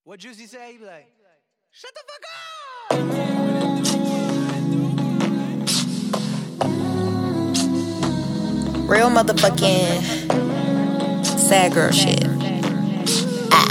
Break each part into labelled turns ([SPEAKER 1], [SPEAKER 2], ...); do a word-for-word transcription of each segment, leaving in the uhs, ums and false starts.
[SPEAKER 1] What Juicy say? He be like, shut the fuck up!
[SPEAKER 2] Real motherfucking sad girl shit. Ah.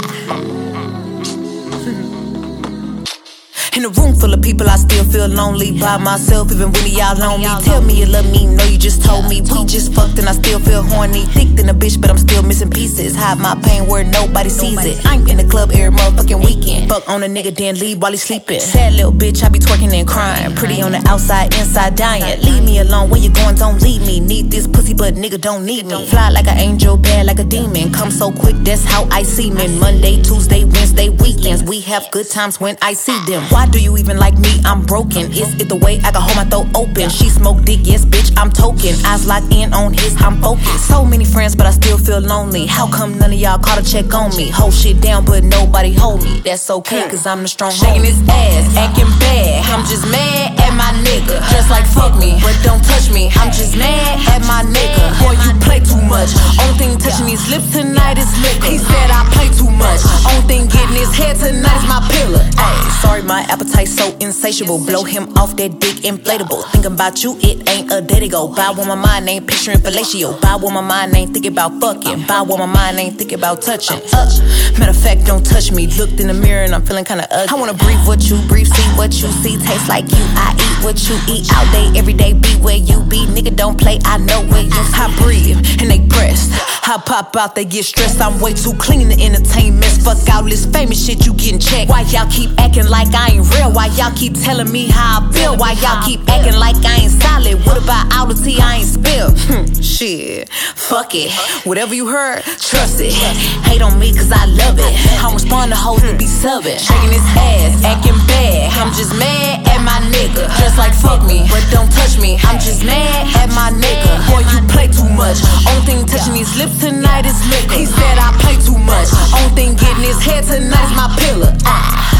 [SPEAKER 2] In a room full of people, I still feel lonely by myself, even when y'all on me. Tell me you love me, no, you just told me. We just fucked and I still feel horny. Thick than a bitch, but I'm still missing pieces. Hide my pain where nobody sees it. I'm in the club every motherfucking weekend. Fuck on a nigga, then leave while he sleeping. Sad little bitch, I be twerking and crying. Pretty on the outside, inside dying. Leave me alone, where you going, don't leave me. Need this pussy, but nigga don't need me. Fly like an angel, bad like a demon. Come so quick, that's how I see men. Monday, Tuesday, Wednesday, weekends. We have good times when I see them. Why do you even like me? I'm broken. Is it the way I can hold my throat open? She smoke dick, yes bitch, I'm token. Eyes locked in on his, I'm focused. So many friends, but I still feel lonely. How come none of y'all call to check on me? Hold shit down, but nobody hold me. That's okay, cause I'm the strong shaking his ass, acting bad. I'm just mad at my nigga. Just like fuck me, but don't touch me. I'm just mad at my nigga. Boy, you play too much. Only thing touching these lips tonight is liquor. He said I play too much. Only thing getting his head tonight is my pillar. Ay, sorry, my appetite so insatiable. Blow him off that dick inflatable. Thinking about you, it ain't a day to go. Buy when my mind ain't picturing fellatio. Buy when my mind ain't thinking about fucking. Buy when my mind ain't thinking about touching. Uh, matter of fact, don't touch me. Looked in the mirror and I'm feeling kinda ugly. I wanna breathe what you breathe, see what you see. Taste like you, I eat what you eat. All day, every day, be where you be. Nigga, don't play, I know where you. I breathe and they press. I pop out, they get stressed. I'm way too clean to entertain mess. Fuck all this famous shit, you getting checked. Why y'all keep acting like I ain't real? Why y'all keep telling me how I feel? Why y'all keep acting like I ain't solid? What about all the tea I ain't spilled? Shit, fuck it. Whatever you heard, trust it. Hate on me cause I love it. I respond to hoes that be subbing. Shaking his ass, acting bad. I'm just mad at my nigga. Just like fuck me, but don't touch me. I'm just mad at my nigga. Boy, you play too much. Only thing touching these lips tonight is liquor. He said I play too much. Only thing getting his head tonight is my pillar. Ah.